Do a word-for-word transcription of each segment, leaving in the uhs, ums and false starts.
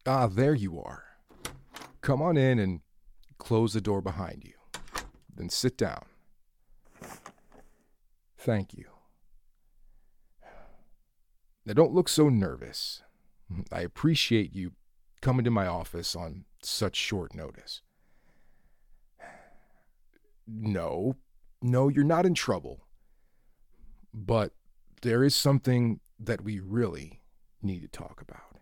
Ah, there you are. Come on in and close the door behind you. Then sit down. Thank you. Now, don't look so nervous. I appreciate you coming to my office on such short notice. No, no, you're not in trouble. But there is something that we really need to talk about.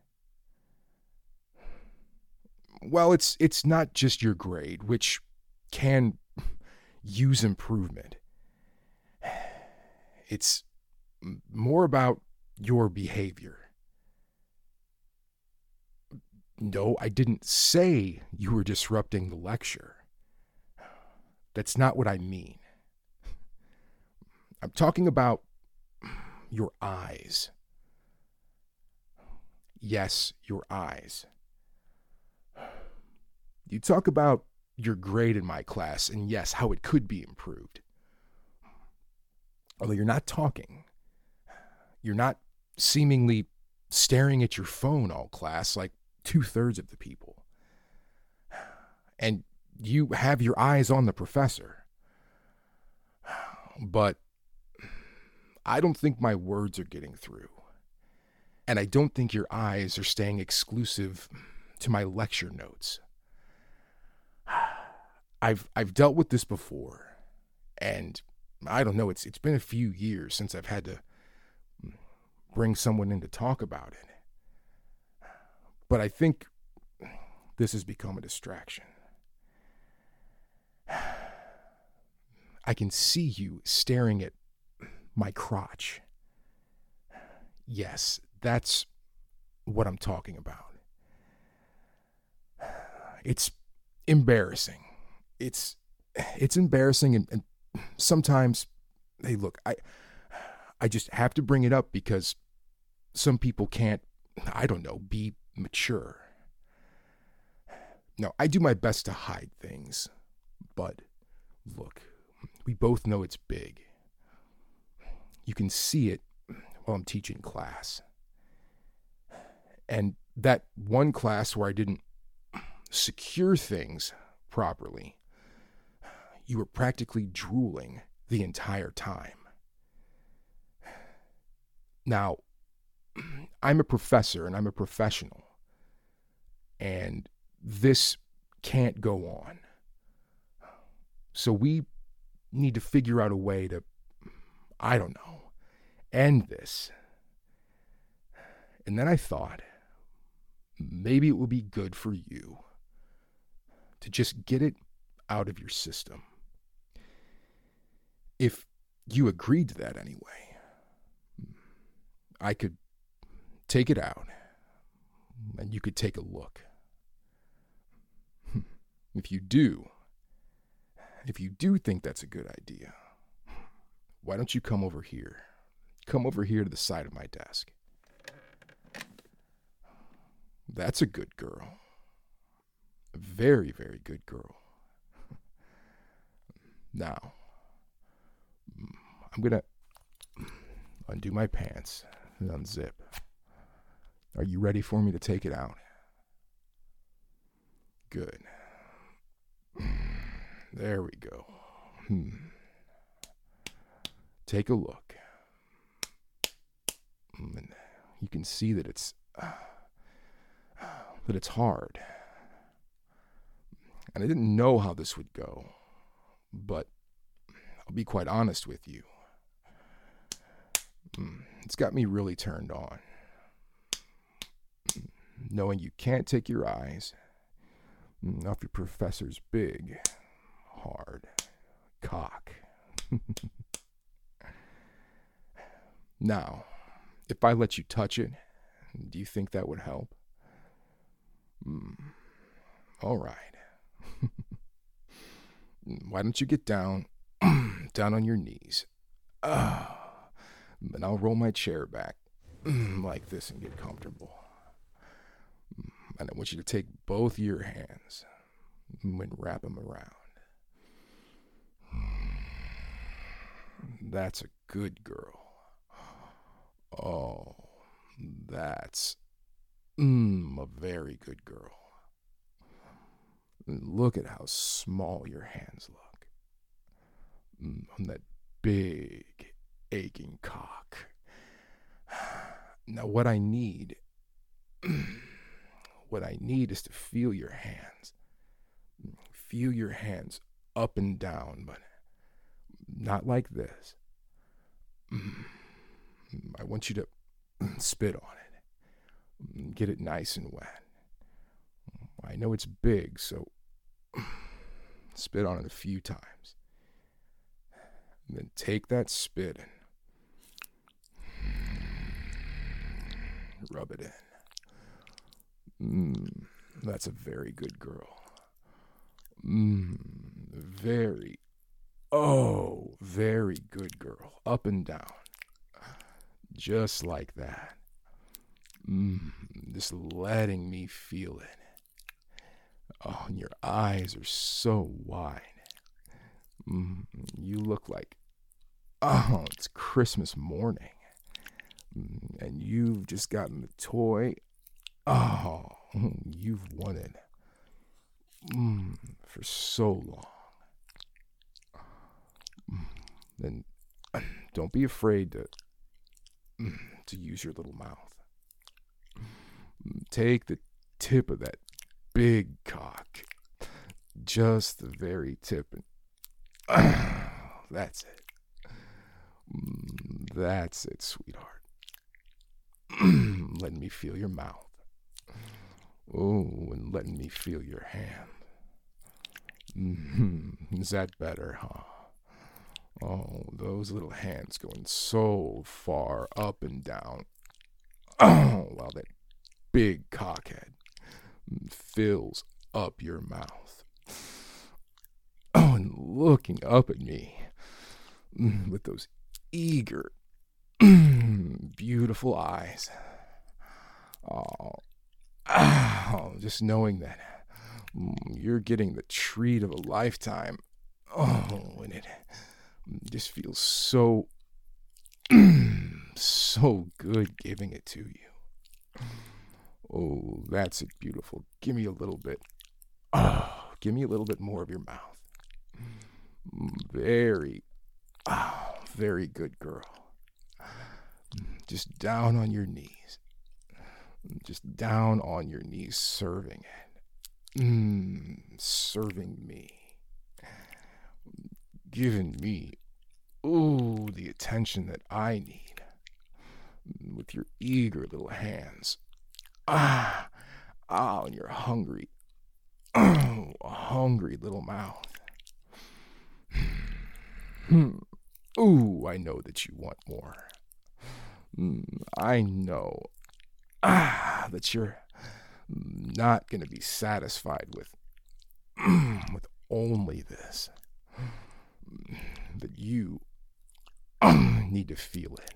Well, it's it's not just your grade, which can use improvement. It's more about your behavior. No, I didn't say you were disrupting the lecture. That's not what I mean. I'm talking about your eyes. Yes, your eyes. You talk about your grade in my class, and yes, how it could be improved. Although you're not talking. You're not seemingly staring at your phone all class like two-thirds of the people. And you have your eyes on the professor. But I don't think my words are getting through. And I don't think your eyes are staying exclusive to my lecture notes. I've I've dealt with this before, and I don't know, it's it's been a few years since I've had to bring someone in to talk about it. But I think this has become a distraction. I can see you staring at my crotch. Yes, that's what I'm talking about. It's embarrassing. It's it's embarrassing, and, and sometimes, hey, look, I I just have to bring it up because some people can't, I don't know, be mature. No, I do my best to hide things, but look, we both know it's big. You can see it while I'm teaching class. And that one class where I didn't secure things properly, you were practically drooling the entire time. Now, I'm a professor and I'm a professional, and this can't go on. So we need to figure out a way to, I don't know, end this. And then I thought, maybe it would be good for you to just get it out of your system. If you agreed to that anyway, I could take it out and you could take a look. If you do, if you do think that's a good idea, why don't you come over here? Come over here to the side of my desk. That's a good girl. A very, very good girl. Now, I'm going to undo my pants and unzip. Are you ready for me to take it out? Good. There we go. Hmm. Take a look. And you can see that it's uh, that it's hard. And I didn't know how this would go, but I'll be quite honest with you. It's got me really turned on. Knowing you can't take your eyes off your professor's big, hard cock. Now, if I let you touch it, do you think that would help? Mm. All right. Why don't you get down, down on your knees? Uh, and I'll roll my chair back like this and get comfortable. And I want you to take both your hands and wrap them around. That's a good girl. Oh, that's Mm, a very good girl. Look at how small your hands look. Mm, on that big, aching cock. Now, what I need, what I need is to feel your hands. Feel your hands up and down, but not like this. I want you to spit on it. Get it nice and wet. I know it's big, so spit on it a few times. And then take that spit and rub it in. Mm, that's a very good girl. Mm, very, oh, very good girl. Up and down. Just like that. Mm, just letting me feel it. Oh, and your eyes are so wide. Mm, you look like, oh, it's Christmas morning. Mm, and you've just gotten the toy. Oh, you've wanted mm, for so long. Mm, then don't be afraid to, mm, to use your little mouth. Mm, take the tip of that big cock, just the very tip, and that's it. Mm, that's it, sweetheart. Letting me feel your mouth. Oh, and letting me feel your hand. Mm-hmm. Is that better, huh? Oh, those little hands going so far up and down. Oh, while that big cockhead fills up your mouth. Oh, and looking up at me with those eager, beautiful eyes. Oh, oh, just knowing that you're getting the treat of a lifetime. Oh, and it just feels so, so good giving it to you. Oh, that's it, beautiful. Give me a little bit. Oh, give me a little bit more of your mouth. Very, oh, very good girl. Just down on your knees. Just down on your knees, serving it. Mm, serving me. Giving me, ooh, the attention that I need. With your eager little hands. Ah, ah, and your hungry, oh, hungry little mouth. Hmm. Ooh, I know that you want more. Mm, I know ah, that you're not going to be satisfied with, with only this. That you need to feel it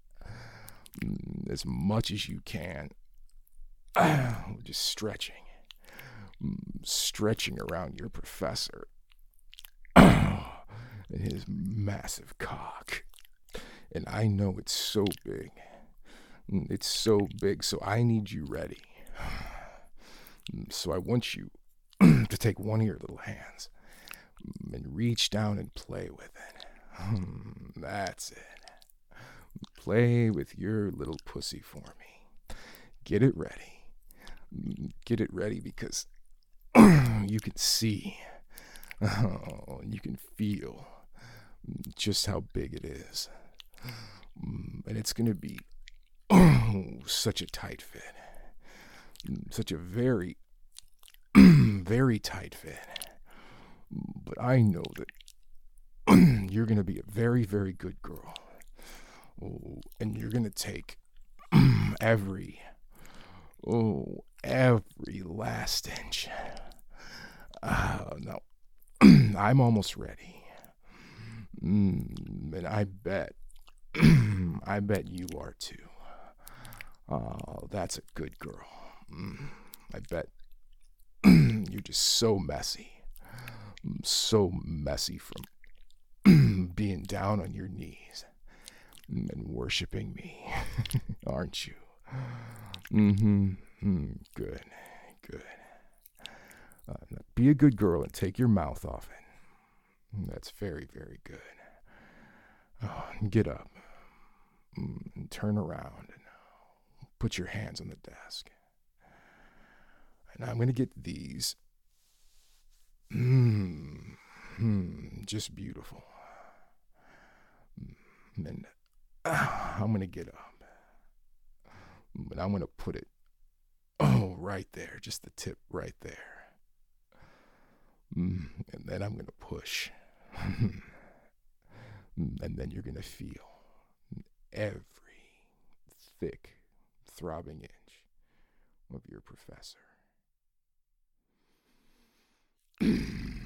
as much as you can. Just stretching, stretching around your professor and his massive cock. And I know it's so big. It's so big, so I need you ready. So I want you to take one of your little hands and reach down and play with it. That's it. Play with your little pussy for me. Get it ready. Get it ready because you can see, oh, you can feel just how big it is. And it's going to be oh, such a tight fit. Such a very, very tight fit. But I know that you're going to be a very, very good girl. Oh, and you're going to take every, oh, every last inch. Uh, no, I'm almost ready. Mm, and I bet, I bet you are too. Oh, that's a good girl. Mm, I bet you're just so messy. So messy from being down on your knees and worshiping me, aren't you? Mm-hmm. Mm, good, good. Uh, be a good girl and take your mouth off it. That's very, very good. Oh, get up. Mm, turn around and put your hands on the desk. And I'm going to get these. Mmm, mm, just beautiful. And uh, I'm going to get up. But I'm going to put it, oh, right there, just the tip right there. Mm, and then I'm going to push. And then you're going to feel every thick, throbbing inch of your professor.